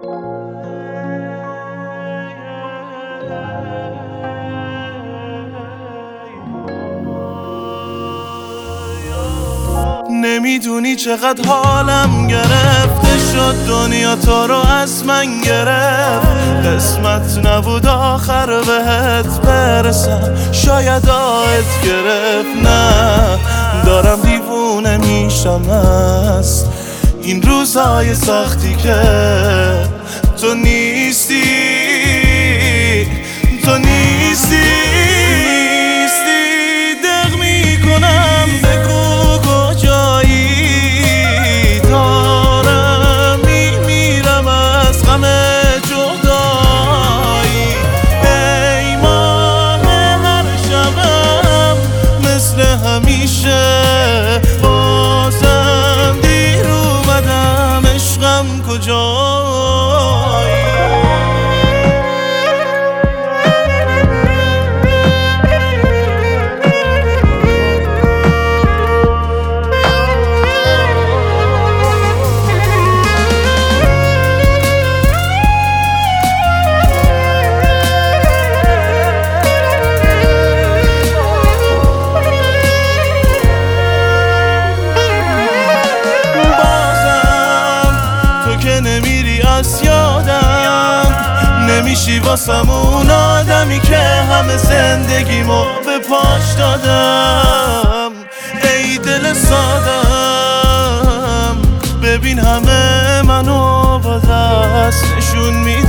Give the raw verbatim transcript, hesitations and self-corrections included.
نمیدونی چقدر حالم گرفته شد، دنیا تو رو از من گرفت. قسمت نبود آخر بهت برسم، شاید آهت گرفت. نه دارم دیوونه میشم از این روزای سختی که تو نیستی، تو نیستی. همیشه بازم دیر اومدم، عشقم کجایی؟ نمیری از یادم، نمیشی واسم اون آدمی که همه زندگیمو به پاش دادم. ای دل سادم، ببین همه منو با دست نشون میدم.